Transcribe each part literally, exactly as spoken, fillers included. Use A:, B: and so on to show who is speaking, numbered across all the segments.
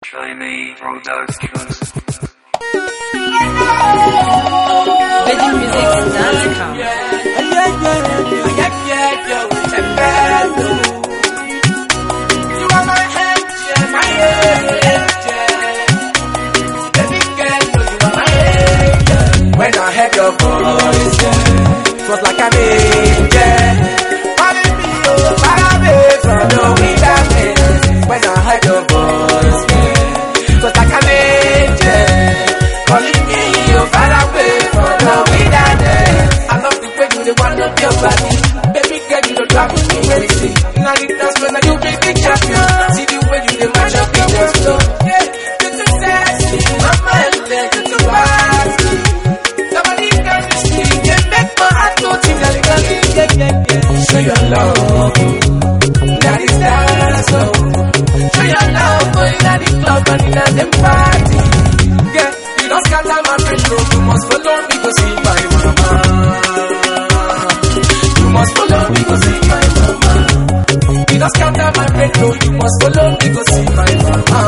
A: Shiny Productions.
B: Wedding music dance camp.
C: You are my angel, my angel. Baby girl, no, you are my angel. When I heard your voice, yeah, it was like an angel. Calling me, oh, far away from the wilderness. When I heard your voice, yeah, it was like an angel. Calling me, oh, far away from the wilderness. I love the way you the one of your body. Baby girl, you don't drive me crazy. Now the dance when I do big big champion. See the way you the match up in the flow. Yeah, you're too sexy, mama, you're too fast. Nobody can see, you make my heart go tingle, yeah, yeah, yeah. Show your love, that is dance, oh. Show your love, boy, that is club and in the party. Yeah, you don't scatter my friend, no, you must follow me to see my mama. You must follow me to see my mama. You don't scatter my brain, no, you must follow me to see my mama.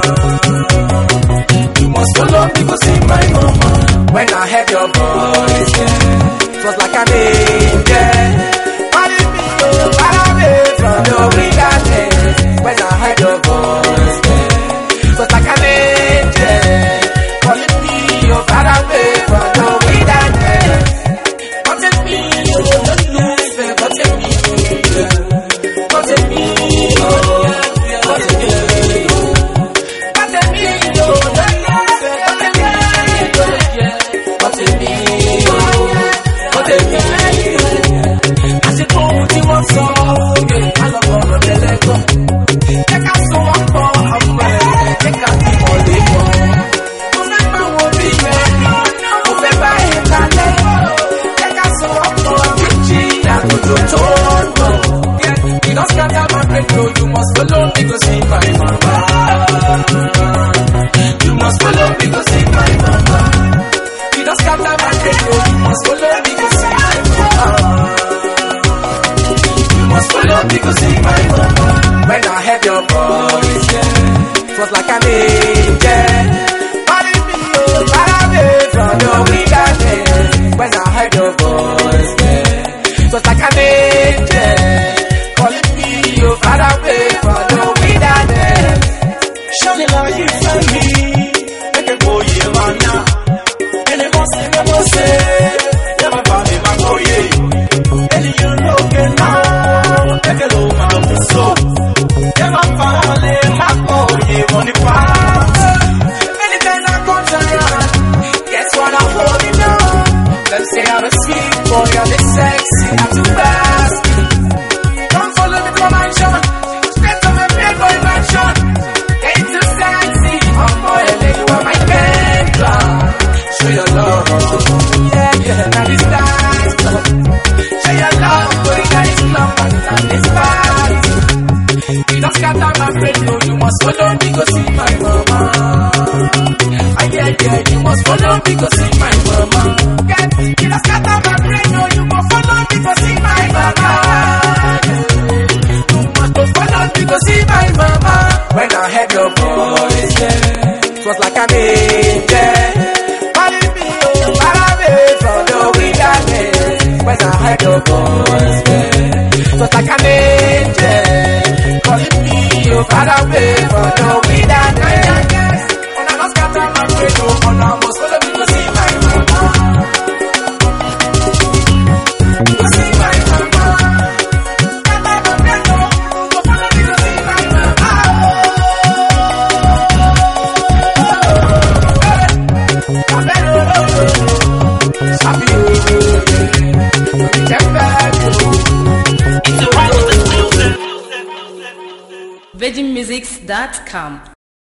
C: You must follow me to see my mama. When I heard your voice, yeah, it was like an angel. Calling me, oh, far away from the wilderness. When I heard your voice, yeah, it was like an angel. Calling me, oh, far away from the wilderness. Come take me, oh, don't lose me, come take me, yeah. Come take me, oh, yeah, come take me, oh. Come take me, oh, don't lose me, come take me, oh, yeah. Come take me, oh, come take me, yeah. I said, oh, you want some, yeah. I love all of the Lego. Take out so much more, I'm ready. Take out the more Lego. Don't let my worry, man. Don't let my head down. Take out so much more, I'm reaching out to the total. Yeah, you don't scatter my brain, no. You must follow me to see my mama. You must follow me to see my mama. You don't scatter my brain, no. You must follow me to see my mama. You must follow me to see my mama. When I heard your voice, yeah, it was like an angel. Calling me, oh, far away from the wilderness. When I heard your voice, yeah, it was like an angel. Calling me, oh, far away from the wilderness.
D: Shawty like you and me, make a boy you man now. And it must be, never say, never buy me my boy. And you look at now, make a low man so. Never fall in my boy, on the path.
C: Anytime I come to you, guess what I'm holding on. Them say I'm a sweet boy, I'm a sexy, I'm too fast. Come follow me to my mansion, straight to my bed boy mansion. Ain't too sexy, I'm boy, and then you are my mentor. Show your love, yeah, yeah, that is dance. Show your love, boy, that is love, and that is fast. You don't scatter my friend, no, you must follow me go see my mama. Ah, yeah, yeah, you must follow me go see my mama. Yeah, you don't scatter my friend, no, you must follow me go see my mama. You must go follow me go see my mama. When I heard your voice, yeah, it was like an angel. Calling me, oh, far away from the wilderness. When I heard your voice, yeah, it was like an angel. Calling me, oh, far away from the wilderness. When I must scatter my brain, oh, when I must follow me to see my mama. To see my mama. Scatter my brain, oh, to follow me to see my mama. Happy,
B: wedding music dot com.